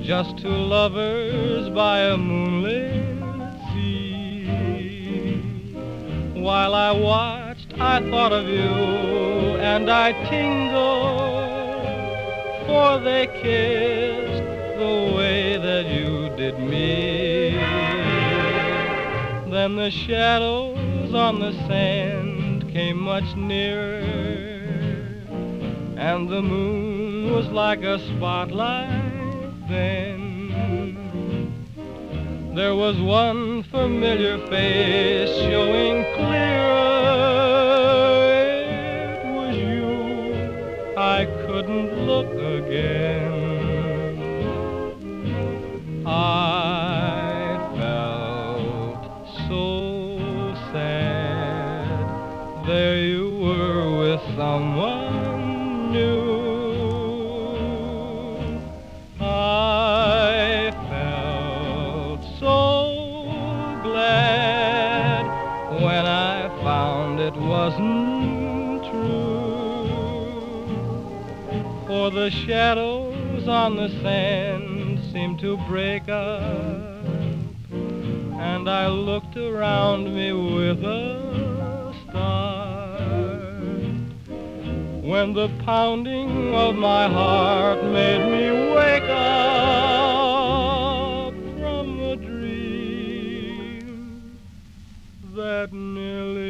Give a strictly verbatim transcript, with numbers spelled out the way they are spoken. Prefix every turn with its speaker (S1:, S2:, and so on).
S1: just two lovers by a moonlit sea. While I watched, I thought of you, and I tingled, for they kissed the way that you did me. Then the shadows on the sand came much nearer, and the moon was like a spotlight then. There was one familiar face showing clearer. It was you. I couldn't look again. I felt so sad. There you were with someone new. I felt so glad when I found it wasn't true, for the shadows on the sand seemed to break up, and I looked around me with a start, when the pounding of my heart made me wake up from a dream that nearly